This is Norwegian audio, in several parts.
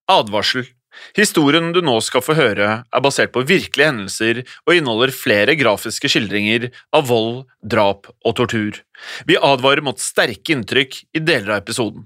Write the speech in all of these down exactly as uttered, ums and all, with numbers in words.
Advarsel. Historien du nå skal få høre er basert på virkelige hendelser og inneholder flere grafiske skildringer av vold, drap og tortur. Vi advarer mot sterke inntrykk i deler av episoden.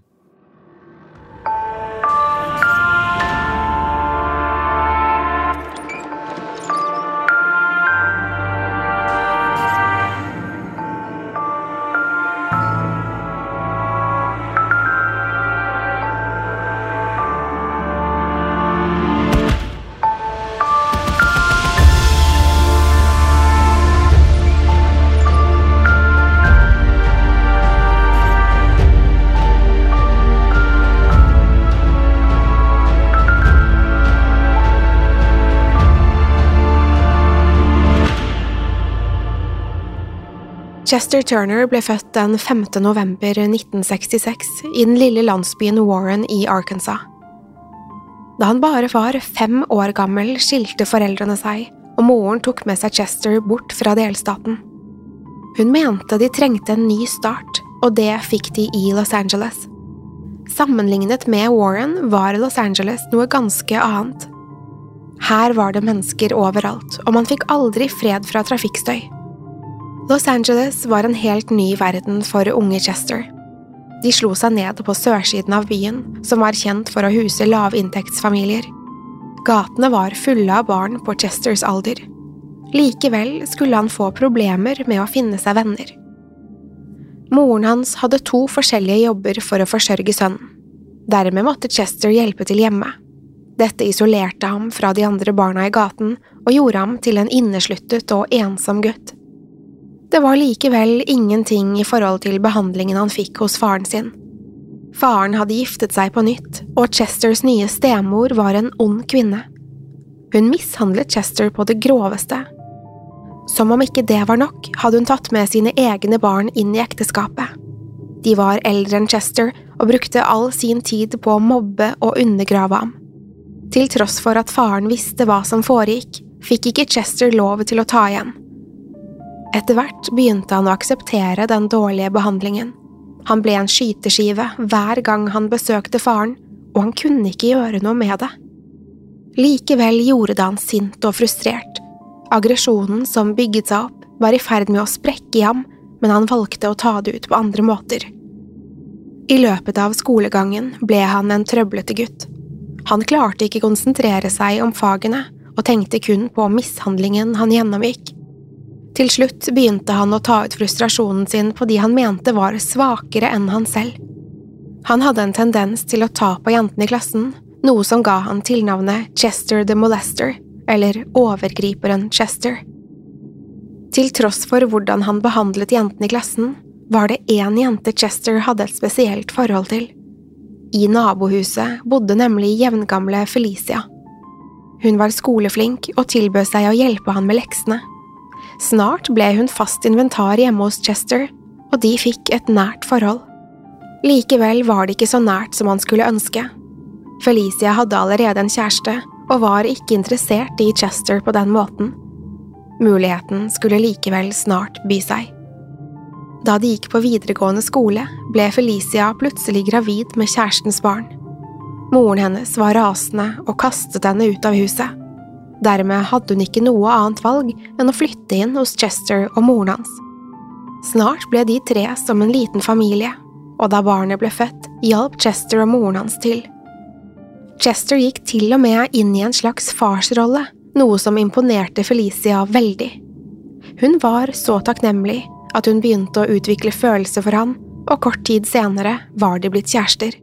Chester Turner ble født den femte november nitten sekstiseks i den lille landsbyen Warren i Arkansas. Da han bare var fem år gammel skilte foreldrene seg, og moren tok med seg Chester bort fra delstaten. Hun mente de trengte en ny start, og det fikk de i Los Angeles. Sammenlignet med Warren var Los Angeles noe ganske annet. Her var det mennesker overalt, og man fikk aldri fred fra trafikkstøy. Los Angeles var en helt ny verden for unge Chester. De slo seg ned på sørsiden av byen, som var kjent for å huse lavinntektsfamilier. Gatene var fulle av barn på Chesters alder. Likevel skulle han få problemer med å finne seg venner. Moren hans hadde to forskjellige jobber for å forsørge sønnen. Dermed måtte Chester hjelpe til hjemme. Dette isolerte ham fra de andre barna i gaten og gjorde ham til en innesluttet og ensom gutt. Det var likevel ingenting i forhold til behandlingen han fikk hos faren sin. Faren hadde giftet seg på nytt, og Chesters nye stemor var en ond kvinne. Hun mishandlet Chester på det groveste. Som om ikke det var nok, hadde hun tatt med sine egne barn inn i ekteskapet. De var eldre enn Chester og brukte all sin tid på å mobbe og undergrave ham. Til tross for at faren visste hva som foregikk, fikk ikke Chester lov til å ta igjen. Etter hvert begynte han å akseptere den dårlige behandlingen. Han ble en skyteskive hver gang han besøkte faren, og han kunne ikke gjøre noe med det. Likevel gjorde det han sint og frustrert. Aggresjonen som bygget seg opp var i ferd med å sprekke i ham, men han valgte å ta det ut på andre måter. I løpet av skolegangen ble han en trøblete gutt. Han klarte ikke konsentrere seg om fagene, og tenkte kun på mishandlingen han gjennomgikk. Til slutt begynte han å ta ut frustrasjonen sin på de han mente var svakere enn han selv. Han hadde en tendens til å ta på jentene i klassen, noe som ga han tilnavnet Chester the Molester, eller overgriperen Chester. Til tross for hvordan han behandlet jentene i klassen, var det en jente Chester hadde et spesielt forhold til. I nabohuset bodde nemlig jevngamle Felicia. Hun var skoleflink og tilbød seg å hjelpe han med leksene. Snart ble hun fast inventar hjemme hos Chester, og de fikk et nært forhold. Likevel var det ikke så nært som han skulle ønske. Felicia hadde allerede en kjæreste, og var ikke interessert i Chester på den måten. Muligheten skulle likevel snart by seg. Da de gikk på videregående skole, ble Felicia plutselig gravid med kjærestens barn. Moren hennes var rasende og kastet henne ut av huset. Dermed hadde hun ikke noe annet valg enn å flytte inn hos Chester og moren hans. Snart ble de tre som en liten familie, og da barnet ble født, hjalp Chester og moren hans til. Chester gikk til og med inn i en slags farsrolle, noe som imponerte Felicia veldig. Hun var så takknemlig at hun begynte å utvikle følelser for han, og kort tid senere var de blitt kjærester.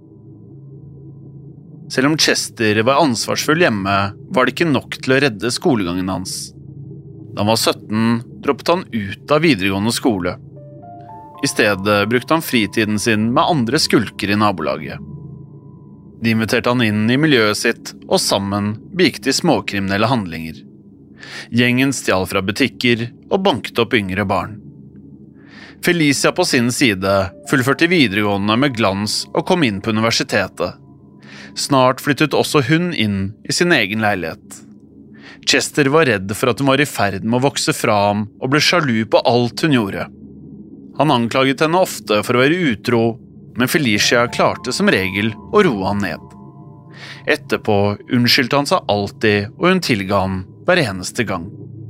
Selv om Chester var ansvarsfull hjemme, var det ikke nok til å redde skolegangen hans. Da han var sytten, droppet han ut av videregående skole. I stedet brukte han fritiden sin med andre skulker i nabolaget. De inviterte han inn i miljøet sitt, og sammen begikk de småkriminelle handlinger. Gjengen stjal fra butikker og banket opp yngre barn. Felicia på sin side fullførte videregående med glans og kom inn på universitetet. Snart flyttet også hun inn i sin egen leilighet. Chester var redd for at hun var i ferd med å vokse fra ham og ble sjalu på alt hun gjorde. Han anklaget henne ofte for å være utro, men Felicia klarte som regel å roe han ned. Etterpå unnskyldte han seg alltid, og hun tilga han hver eneste gang.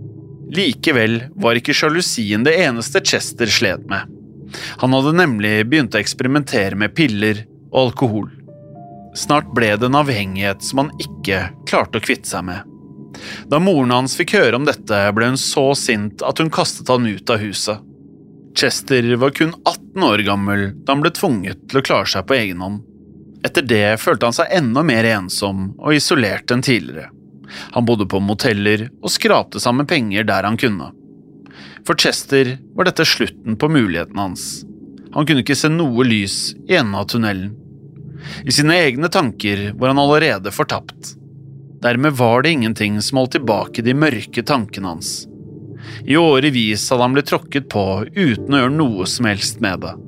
Likevel var ikke sjalusien det eneste Chester slet med. Han hadde nemlig begynt å eksperimentere med piller og alkohol. Snart ble det en avhengighet som han ikke klarte å kvitte seg med. Da moren hans fikk høre om dette, ble hun så sint at hun kastet han ut av huset. Chester var kun atten år gammel da han ble tvunget til å klare seg på egen hånd. Etter det følte han seg enda mer ensom og isolert enn tidligere. Han bodde på moteller og skrapte sammen penger der han kunne. For Chester var dette slutten på muligheten hans. Han kunne ikke se noe lys i enden av tunnelen. I sine egne tanker var han allerede fortapt. Dermed var det ingenting som holdt tilbake de mørke tankene hans. I årevis hadde han blitt tråkket på uten å gjøre noe som helst med det.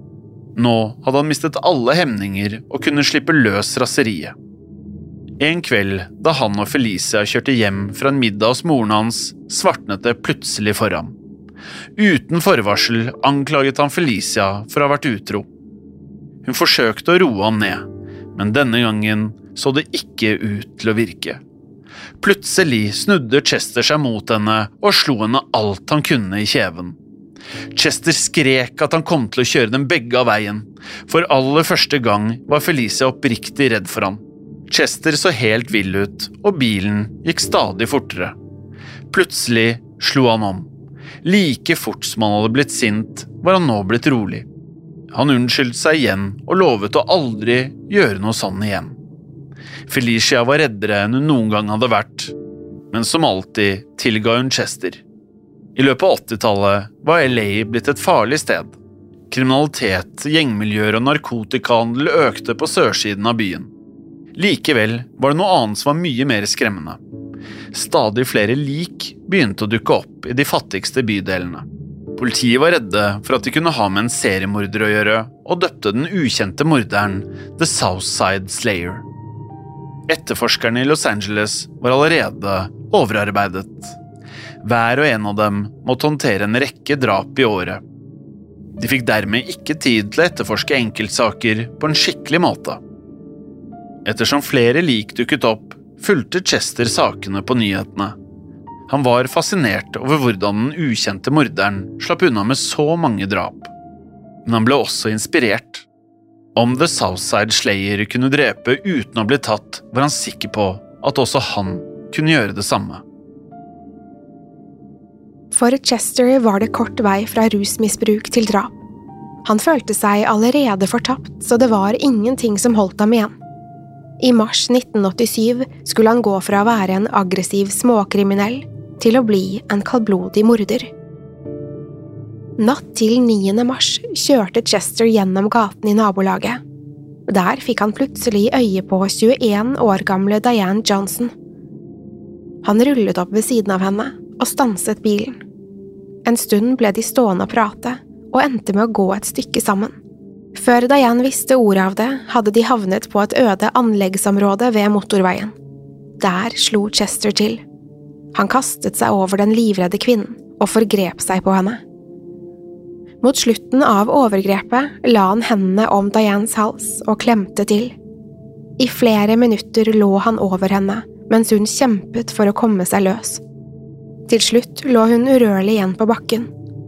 Nå hadde han mistet alle hemninger og kunne slippe løs raseriet. En kveld, da han og Felicia kjørte hjem fra en middag hos moren hans, svartnet det plutselig for ham. Uten forvarsel anklaget han Felicia for å ha vært utro. Hun forsøkte å roe ham ned, men denne gangen så det ikke ut til å virke. Plutselig snudde Chester seg mot henne og slo henne alt han kunne i kjeven. Chester skrek at han kom til å kjøre dem begge av veien. For aller første gang var Felicia oppriktig redd for ham. Chester så helt vill ut, og bilen gikk stadig fortere. Plutselig slo han om. Like fort som han hadde blitt sint, var han nå blitt rolig. Han unnskyldte seg igjen og lovet å aldri gjøre noe sånn igjen. Felicia var reddere enn hun noen gang hadde vært, men som alltid tilga hun Chester. I løpet av åttitallet var L A blitt et farlig sted. Kriminalitet, gjengmiljøer og narkotikahandel økte på sørsiden av byen. Likevel var det noe annet som var mye mer skremmende. Stadig flere lik begynte å dukke opp i de fattigste bydelene. Politiet var redde for at de kunne ha med en seriemorder å gjøre, og døpte den ukjente morderen The Southside Slayer. Etterforskerne i Los Angeles var allerede overarbeidet. Hver og en av dem måtte håndtere en rekke drap i året. De fikk dermed ikke tid til å etterforske enkeltsaker på en skikkelig måte. Ettersom flere lik dukket opp, fulgte Chester sakene på nyhetene. Han var fascinert over hvordan den ukjente morderen slapp unna med så mange drap. Men han ble også inspirert. Om The Southside Slayer kunne drepe uten å bli tatt, var han sikker på at også han kunne gjøre det samme. For Chester var det kort vei fra rusmisbruk til drap. Han følte seg allerede fortapt, så det var ingenting som holdt ham igjen. I mars nitten åttisyv skulle han gå fra å være en aggressiv småkriminell til å bli en kaldblodig morder. Natt til niende mars kjørte Chester gjennom gaten i nabolaget. Der fikk han plutselig øye på tjueen år gamle Diane Johnson. Han rullet opp ved siden av henne og stanset bilen. En stund ble de stående og prate, og endte med å gå et stykke sammen. Før Diane visste ordet av det, hadde de havnet på et øde anleggsområde ved motorveien. Der slo Chester til. Han kastet seg over den livredde kvinnen og forgrep seg på henne. Mot slutten av overgrepet la han hendene om Dianes hals og klemte til. I flere minutter lå han over henne, mens hun kjempet for å komme seg løs. Til slutt lå hun urørlig igjen på bakken.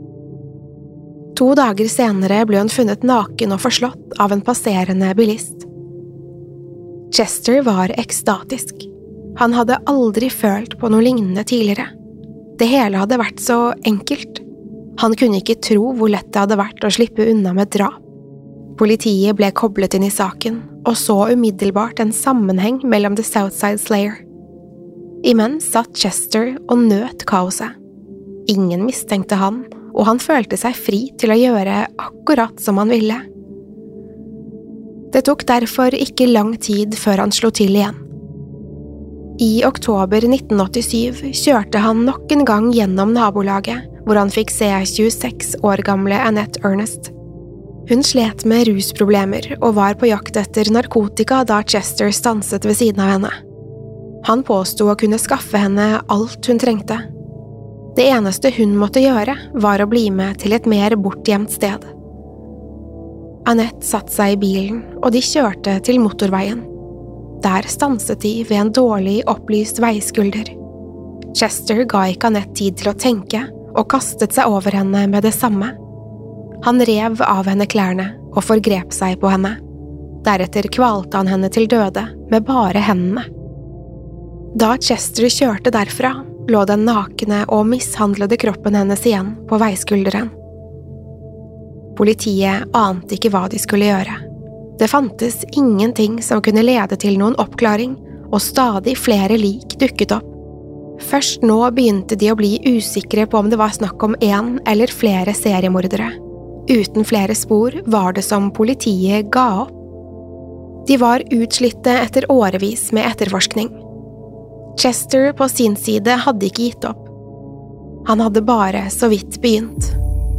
To dager senere ble hun funnet naken og forslått av en passerende bilist. Chester var ekstatisk. Han hadde aldri følt på noe lignende tidligere. Det hele hadde vært så enkelt. Han kunne ikke tro hvor lett det hadde vært å slippe unna med drap. Politiet ble koblet inn i saken, og så umiddelbart en sammenheng mellom The Southside Slayer. Imens satt Chester og nøt kaoset. Ingen mistenkte han, og han følte seg fri til å gjøre akkurat som han ville. Det tok derfor ikke lang tid før han slo til igjen. I oktober nitten åttisyv kjørte han nok en gang gjennom nabolaget, hvor han fikk se tjueseks år gamle Annette Ernest. Hun slet med rusproblemer og var på jakt etter narkotika da Chester stanset ved siden av henne. Han påstod å kunne skaffe henne alt hun trengte. Det eneste hun måtte gjøre var å bli med til et mer bortgjemt sted. Annette satte seg i bilen, og de kjørte til motorveien. Der stanset de ved en dårlig opplyst veiskulder. Chester ga ikke Annette tid til å tenke, og kastet seg over henne med det samme. Han rev av henne klærne og forgrep seg på henne. Deretter kvalte han henne til døde med bare hendene. Da Chester kjørte derfra, lå den nakne og mishandlede kroppen hennes igjen på veiskulderen. Politiet ante ikke hva de skulle gjøre. Det fantes ingenting som kunne lede til noen oppklaring, og stadig flere lik dukket opp. Først nå begynte de å bli usikre på om det var snakk om en eller flere seriemordere. Uten flere spor var det som politiet ga opp. De var utslitte etter årevis med etterforskning. Chester på sin side hadde ikke gitt opp. Han hadde bare så vidt begynt.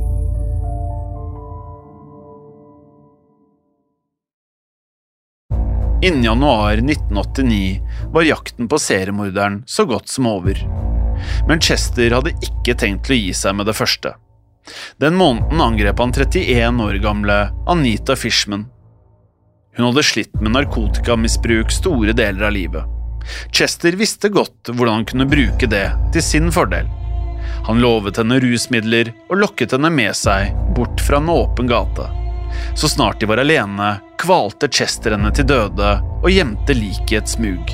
Innen januar nitten åttini var jakten på seriemorderen så godt som over. Men Chester hadde ikke tenkt til å gi seg med det første. Den måneden angrep han trettien år gamle Anita Fishman. Hun hadde slitt med narkotikamisbruk store deler av livet. Chester visste godt hvordan han kunne bruke det til sin fordel. Han lovet henne rusmidler og lokket henne med seg bort fra en åpen gate. Så snart de var alene, kvalte Chester henne til døde og gjemte liket i et smug.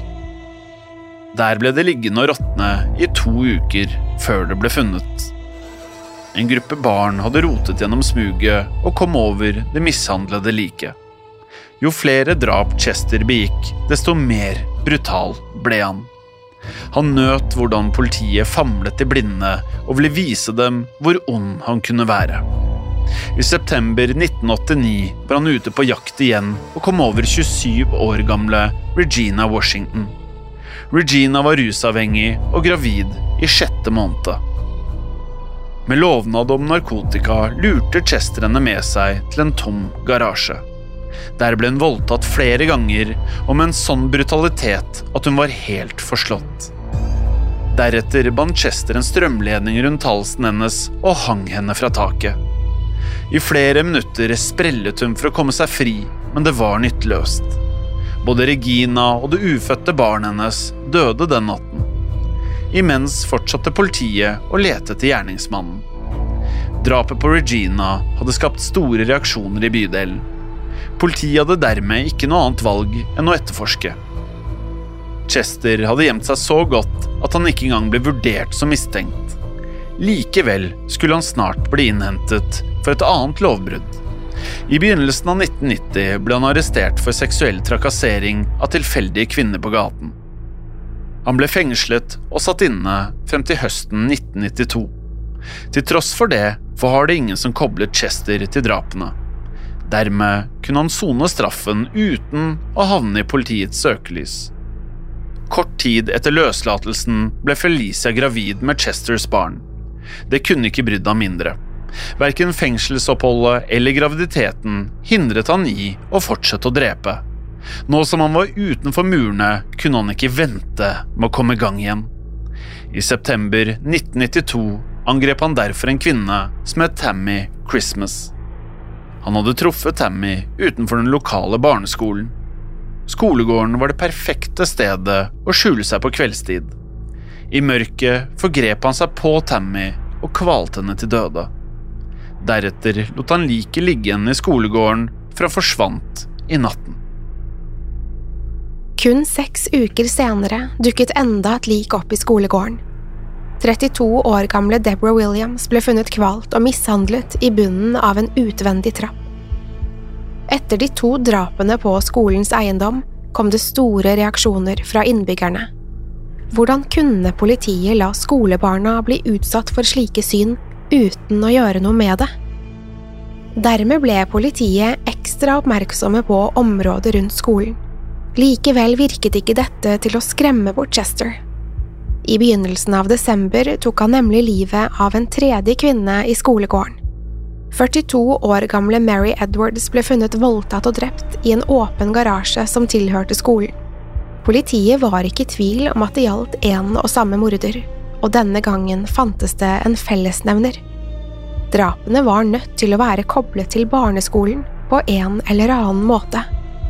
Der ble det liggende og råtne i to uker før det ble funnet. En gruppe barn hadde rotet gjennom smuget og kom over det mishandlede liket. Jo flere drap Chester begikk, desto mer brutal ble han. Han nøt hvordan politiet famlet i blinde og ville vise dem hvor ond han kunne være. I september nitten åttini var han ute på jakt igjen og kom over tjuesyv år gamle Regina Washington. Regina var rusavhengig og gravid i sjette måned. Med lovnad om narkotika lurte Chester henne med seg til en tom garasje. Der ble hun voldtatt flere ganger og med en sånn brutalitet at hun var helt forslått. Deretter bandt Chester en strømledning rundt halsen hennes og hang henne fra taket. I flere minutter sprellet hun for å komme seg fri, men det var nytteløst. Både Regina og det ufødte barnet hennes døde den natten. Imens fortsatte politiet å lete etter gjerningsmannen. Drapet på Regina hadde skapt store reaksjoner i bydelen. Politiet hadde dermed ikke noe annet valg enn å etterforske. Chester hadde gjemt seg så godt at han ikke engang ble vurdert som mistenkt. Likevel skulle han snart bli innhentet for et annet lovbrudd. I begynnelsen av nitten nitti ble han arrestert for seksuell trakassering av tilfeldige kvinner på gaten. Han ble fengslet og satt inne frem til høsten nitten nittito. Til tross for det var det ingen som koblet Chester til drapene. Dermed kunne han sone straffen uten å havne i politiets søkelys. Kort tid etter løslatelsen ble Felicia gravid med Chesters barn. Det kunne ikke brydd ham mindre. Hverken fengselsoppholdet eller graviditeten hindret han i å fortsette å drepe. Nå som han var utenfor murene, kunne han ikke vente med å komme i gang igjen. I september nitten nittito angrep han derfor en kvinne som het Tammy Christmas. Han hadde truffet Tammy utenfor den lokale barneskolen. Skolegården var det perfekte stedet å skjule seg på kveldstid. I mørket forgrep han seg på Tammy og kvalte henne til døde. Deretter lot han liket ligge igjen i skolegården, for han forsvant i natten. Kun seks uker senere dukket enda et lik opp i skolegården. trettito år gamle Deborah Williams ble funnet kvalt og mishandlet i bunnen av en utvendig trapp. Etter de to drapene på skolens eiendom kom det store reaksjoner fra innbyggerne. Hvordan kunne politiet la skolebarna bli utsatt for slike syn uten å gjøre noe med det? Dermed ble politiet ekstra oppmerksomme på området rundt skolen. Likevel virket ikke dette til å skremme bort Chester. I begynnelsen av desember tok han nemlig livet av en tredje kvinne i skolegården. førtito år gamle Mary Edwards ble funnet voldtatt og drept i en åpen garasje som tilhørte skolen. Politiet var ikke i tvil om at det gjaldt en og samme morder, og denne gangen fantes det en fellesnevner. Drapene var nødt til å være koblet til barneskolen på en eller annen måte.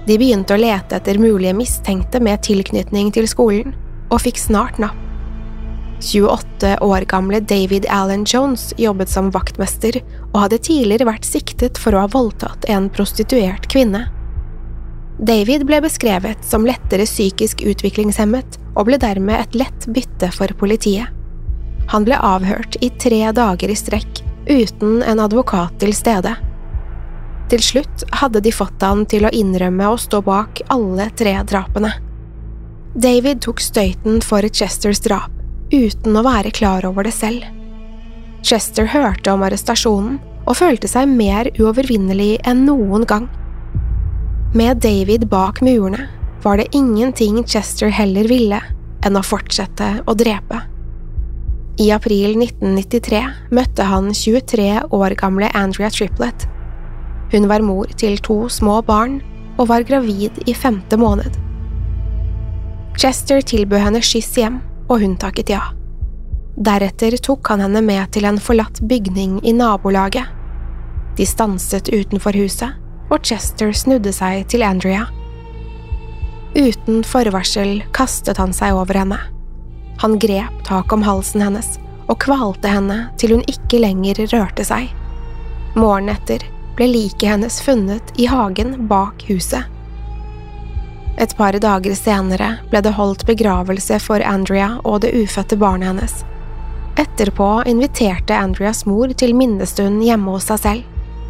De begynte å lete etter mulige mistenkte med tilknytning til skolen, og fikk snart napp. tjueåtte år gamle David Allen Jones jobbet som vaktmester og hadde tidligere vært siktet for å ha voldtatt en prostituert kvinne. David ble beskrevet som lettere psykisk utviklingshemmet og ble dermed et lett bytte for politiet. Han ble avhørt i tre dager i strekk uten en advokat til stede. Til slutt hadde de fått han til å innrømme å stå bak alle tre drapene. David tok støyten for Chesters drap, uten å være klar over det selv. Chester hørte om arrestasjonen og følte seg mer uovervinnelig enn noen gang. Med David bak murene var det ingenting Chester heller ville enn å fortsette å drepe. I april nitten nittitre møtte han tjuetre år gamle Andrea Triplett. Hun var mor til to små barn og var gravid i femte måned. Chester tilbød henne skyss hjem, og hun takket ja. Deretter tok han henne med til en forlatt bygning i nabolaget. De stanset utenfor huset, og Chester snudde seg til Andrea. Uten forvarsel kastet han seg over henne. Han grep tak om halsen hennes og kvalte henne til hun ikke lenger rørte seg. Morgenen etter ble liket hennes funnet i hagen bak huset. Et par dager senere ble det holdt begravelse for Andrea og det ufødte barnet hennes. Etterpå inviterte Andreas mor til minnestund hjemme hos seg selv.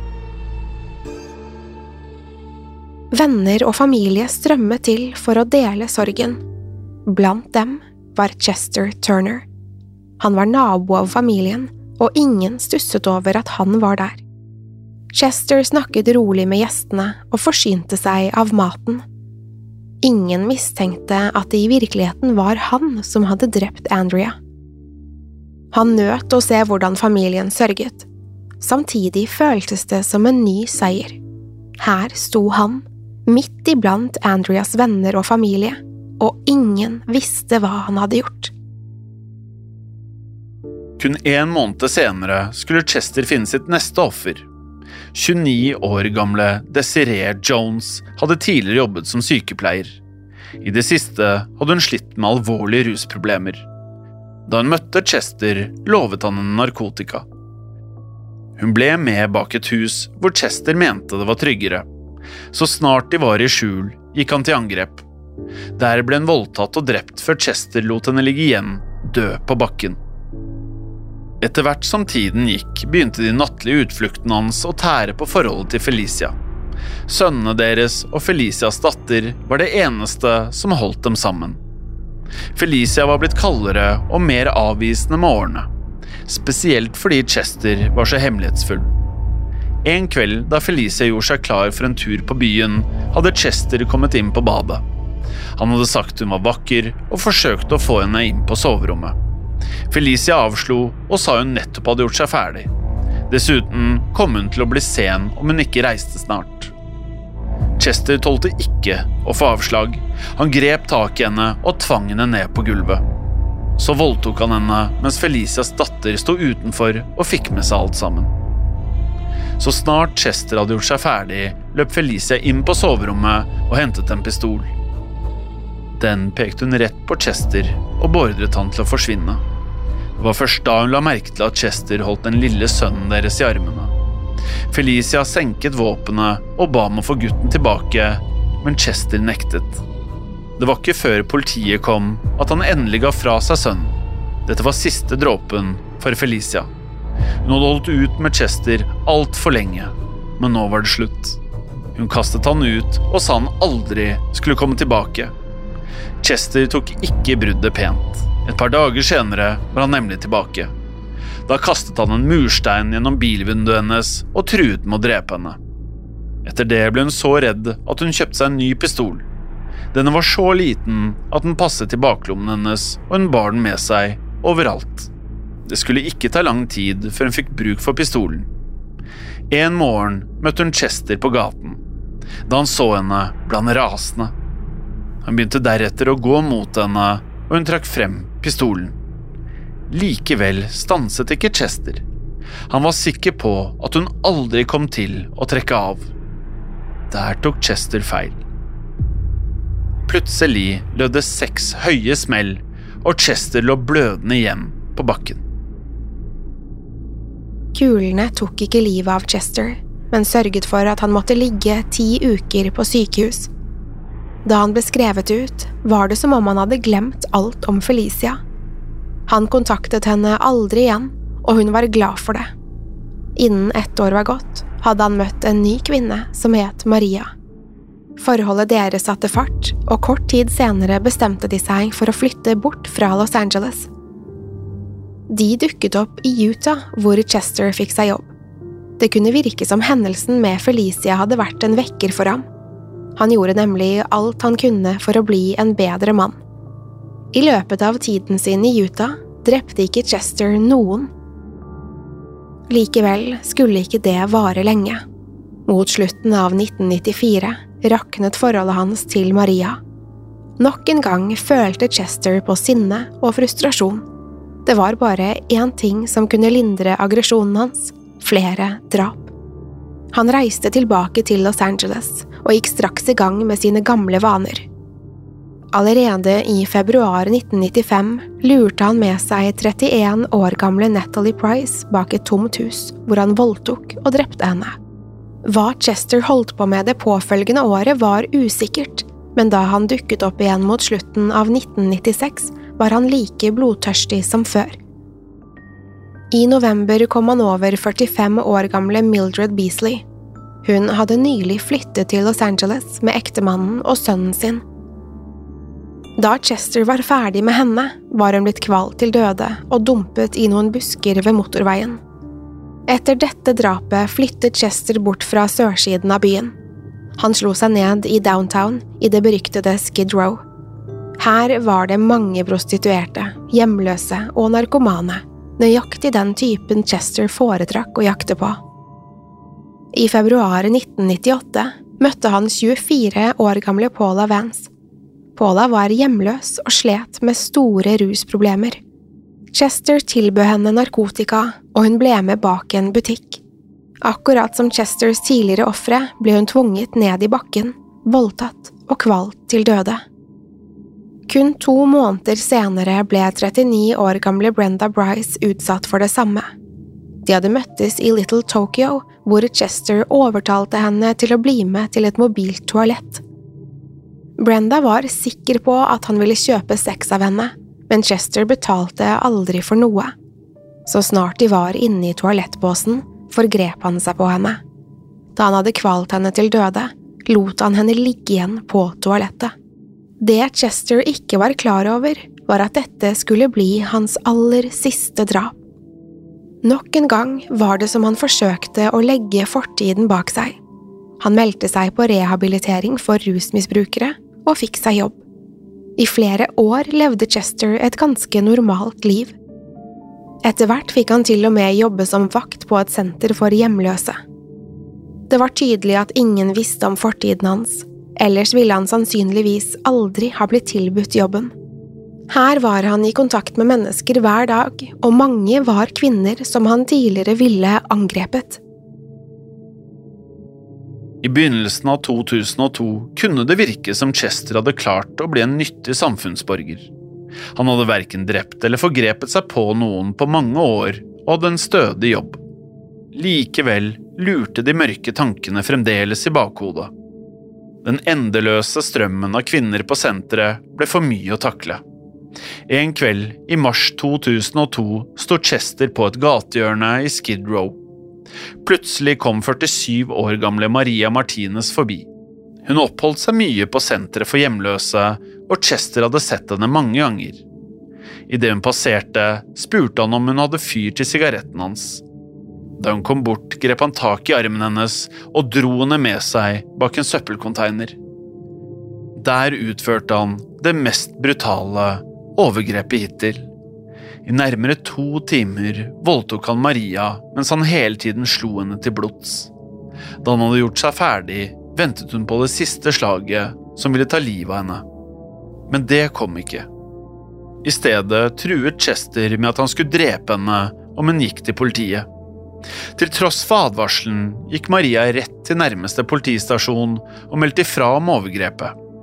Venner og familie strømmet til for å dele sorgen. Blant dem var Chester Turner. Han var nabo av familien, og ingen stusset over at han var der. Chester snakket rolig med gjestene og forsynte seg av maten. Ingen mistenkte at det i virkeligheten var han som hadde drept Andrea. Han nøt å se hvordan familien sørget. Samtidig føltes det som en ny seier. Her sto han, midt iblant Andreas venner og familie, og ingen visste hva han hadde gjort. Kun en måned senere skulle Chester finne sitt neste offer. tjueni år gamle Desiree Jones hadde tidligere jobbet som sykepleier. I det siste hadde hun slitt med alvorlige rusproblemer. Da hun møtte Chester, lovet han henne narkotika. Hun ble med bak et hus hvor Chester mente det var tryggere. Så snart de var i skjul, gikk han til angrep. Der ble hun voldtatt og drept før Chester lot henne ligge igjen, død på bakken. Etter hvert som tiden gikk, begynte de nattlige utfluktene hans å tære på forholdet til Felicia. Sønnene deres og Felicias datter var det eneste som holdt dem sammen. Felicia var blitt kaldere og mer avvisende med årene, spesielt fordi Chester var så hemmelighetsfull. En kveld da Felicia gjorde seg klar for en tur på byen, hadde Chester kommet inn på badet. Han hadde sagt hun var vakker og forsøkte å få henne inn på soverommet. Felicia avslo og sa hun nettopp hadde gjort seg ferdig. Dessuten kom hun til å bli sen om hun ikke reiste snart. Chester tålte ikke å få avslag. Han grep tak i henne og tvang henne ned på gulvet. Så voldtok han henne mens Felicias datter sto utenfor og fikk med seg alt sammen. Så snart Chester hadde gjort seg ferdig, løp Felicia inn på soverommet og hentet en pistol. Den pekte hun rett på Chester og beordret han til å forsvinne. Det var først da hun la merke til at Chester holdt den lille sønnen deres i armene. Felicia senket våpenet og ba om å få gutten tilbake, men Chester nektet. Det var ikke før politiet kom at han endelig ga fra seg sønnen. Dette var siste dråpen for Felicia. Hun hadde holdt ut med Chester alt for lenge, men nå var det slutt. Hun kastet han ut og sa han aldri skulle komme tilbake. Chester tok ikke bruddet pent. Et par dager senere var han nemlig tilbake. Da kastet han en murstein gjennom bilvinduet hennes og truet med å drepe henne. Etter det ble hun så redd at hun kjøpte seg en ny pistol. Denne var så liten at den passet i baklommen hennes, og hun bar den med seg overalt. Det skulle ikke ta lang tid før hun fikk bruk for pistolen. En morgen møtte hun Chester på gaten. Da han så henne, ble han rasende. Han begynte deretter å gå mot henne, og hun trakk frem pistolen. Likevel stanset ikke Chester. Han var sikker på at hun aldri kom til å trekke av. Der tok Chester feil. Plutselig lød det seks høye smell, og Chester lå blødende igjen på bakken. Kulene tok ikke livet av Chester, men sørget for at han måtte ligge ti uker på sykehus. Da han ble skrevet ut, var det som om han hadde glemt alt om Felicia. Han kontaktet henne aldri igjen, og hun var glad for det. Innen ett år var gått, hadde han møtt en ny kvinne som het Maria. Forholdet deres satte fart, og kort tid senere bestemte de seg for å flytte bort fra Los Angeles. De dukket opp i Utah, hvor Chester fikk seg jobb. Det kunne virke som hendelsen med Felicia hadde vært en vekker for ham. Han gjorde nemlig alt han kunne for å bli en bedre mann. I løpet av tiden sin i Utah drepte ikke Chester noen. Likevel skulle ikke det vare lenge. Mot slutten av nitten nittifire raknet forholdet hans til Maria. Nok en gang følte Chester på sinne og frustrasjon. Det var bare én ting som kunne lindre aggresjonen hans: flere drap. Han reiste tilbake til Los Angeles og gikk straks i gang med sine gamle vaner. Allerede i februar nitten nittifem lurte han med seg trettien år gamle Natalie Price bak et tomt hus, hvor han voldtok og drepte henne. Hva Chester holdt på med det påfølgende året var usikkert, men da han dukket opp igjen mot slutten av nitten nittiseks, var han like blodtørstig som før. I november kom han over førtifem år gamle Mildred Beasley. Hun hadde nylig flyttet til Los Angeles med ektemannen og sønnen sin. Da Chester var ferdig med henne, var hun blitt kvalt til døde og dumpet i noen busker ved motorveien. Etter dette drapet flyttet Chester bort fra sørsiden av byen. Han slo seg ned i downtown, i det beryktede Skid Row. Her var det mange prostituerte, hjemløse og narkomane, nøyaktig den typen Chester foretrakk å jakte på. I februar nitten nittiåtte møtte han tjuefire år gamle Paula Vance. Paula var hjemløs og slet med store rusproblemer. Chester tilbød henne narkotika, og hun ble med bak en butikk. Akkurat som Chesters tidligere ofre ble hun tvunget ned i bakken, voldtatt og kvalt til døde. Kun to måneder senere ble trettini år gamle Brenda Bryce utsatt for det samme. De hadde møttes i Little Tokyo, hvor Chester overtalte henne til å bli med til et mobilt toalett. Brenda var sikker på at han ville kjøpe sex av henne, men Chester betalte aldri for noe. Så snart de var inne i toalettbåsen, forgrep han seg på henne. Da han hadde kvalt henne til døde, lot han henne ligge igjen på toalettet. Det Chester ikke var klar over, var at dette skulle bli hans aller siste drap. Nok en gang var det som han forsøkte å legge fortiden bak seg. Han meldte seg på rehabilitering for rusmisbrukere og fikk seg jobb. I flere år levde Chester et ganske normalt liv. Etter hvert fikk han til og med jobbe som vakt på et senter for hjemløse. Det var tydelig at ingen visste om fortiden hans, ellers ville han sannsynligvis aldri ha blitt tilbudt jobben. Her var han i kontakt med mennesker hver dag, og mange var kvinner som han tidligere ville angrepet. I begynnelsen av to tusen og to kunne det virke som Chester hadde klart å bli en nyttig samfunnsborger. Han hadde hverken drept eller forgrepet seg på noen på mange år og hadde en stødig jobb. Likevel lurte de mørke tankene fremdeles i bakhodet. Den endeløse strømmen av kvinner på senteret ble for mye å takle. En kveld i mars to tusen og to stod Chester på et gatehjørne i Skid Row. Plutselig kom førtisyv år gamle Maria Martinez forbi. Hun oppholdt seg mye på senteret for hjemløse, og Chester hadde sett henne mange ganger. I det hun passerte, spurte han om hun hadde fyr til sigaretten hans. Da hun kom bort, grep han tak i armen hennes og dro henne med seg bak en søppelcontainer. Der utførte han det mest brutale overgrepet hittil. I nærmere to timer voldtok han Maria mens han hele tiden slo henne til blods. Da han hadde gjort seg ferdig, ventet hun på det siste slaget som ville ta livet av henne. Men det kom ikke. I stedet truet Chester med at han skulle drepe henne om hun gikk til politiet. Til tross for advarselen gikk Maria rett til nærmeste politistasjon og meldte ifra om overgrepet.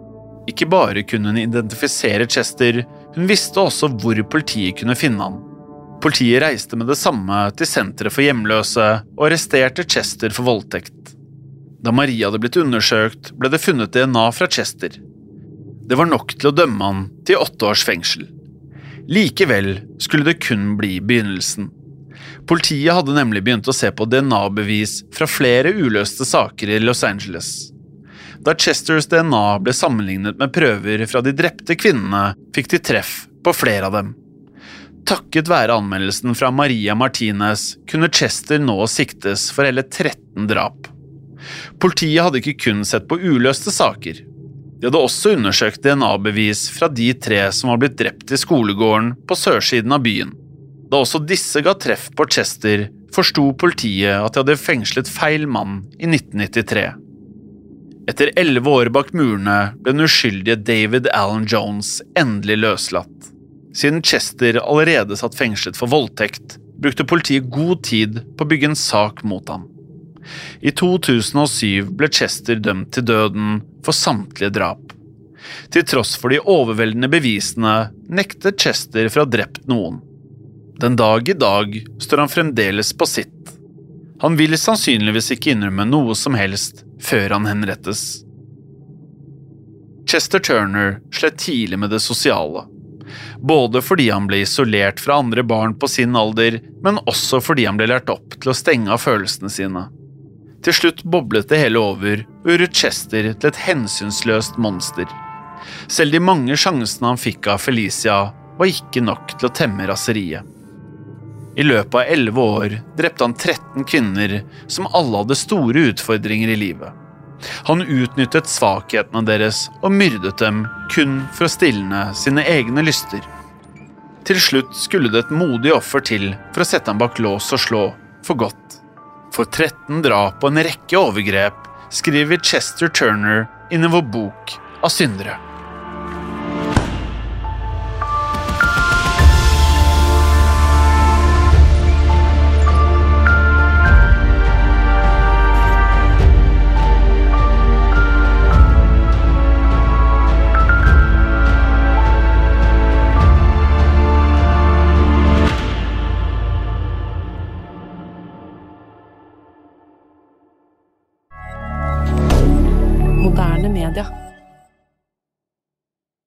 Ikke bare kunne hun identifisere Chester, hun visste også hvor politiet kunne finne han. Politiet reiste med det samme til senteret for hjemløse og arresterte Chester for voldtekt. Da Maria hadde blitt undersøkt, ble det funnet D N A fra Chester. Det var nok til å dømme han til åtte års fengsel. Likevel skulle det kun bli begynnelsen. Politiet hadde nemlig begynt å se på D N A-bevis fra flere uløste saker i Los Angeles. Da Chesters D N A ble sammenlignet med prøver fra de drepte kvinnene, fikk de treff på flere av dem. Takket være anmeldelsen fra Maria Martinez kunne Chester nå siktes for hele tretten drap. Politiet hadde ikke kun sett på uløste saker. De hadde også undersøkt D N A-bevis fra de tre som var blitt drept i skolegården på sørsiden av byen. Da også disse ga treff på Chester, forstod politiet at de hadde fengslet feil mann i nitten nittitre. Etter elleve år bak murene ble den uskyldige David Alan Jones endelig løslatt. Siden Chester allerede satt fengslet for voldtekt, brukte politiet god tid på å bygge en sak mot ham. I to tusen og syv ble Chester dømt til døden for samtlige drap. Til tross for de overveldende bevisene nektet Chester for å ha drept noen. Den dag i dag står han fremdeles på sitt. Han vil sannsynligvis ikke innrømme noe som helst før han henrettes. Chester Turner slet tidlig med det sosiale. Både fordi han ble isolert fra andre barn på sin alder, men også fordi han ble lært opp til å stenge av følelsene sine. Til slutt boblet det hele over og gjorde Chester til et hensynsløst monster. Selv de mange sjansene han fikk av Felicia var ikke nok til å temme raseriet. I løpet av elleve år drepte han tretten kvinner som alle hadde store utfordringer i livet. Han utnyttet svakhetene deres og myrdet dem kun for å stilne sine egne lyster. Til slutt skulle det et modig offer til for å sette ham bak lås og slå, for godt. For tretten drap og en rekke overgrep skriver Chester Turner inn i vår bok av syndere.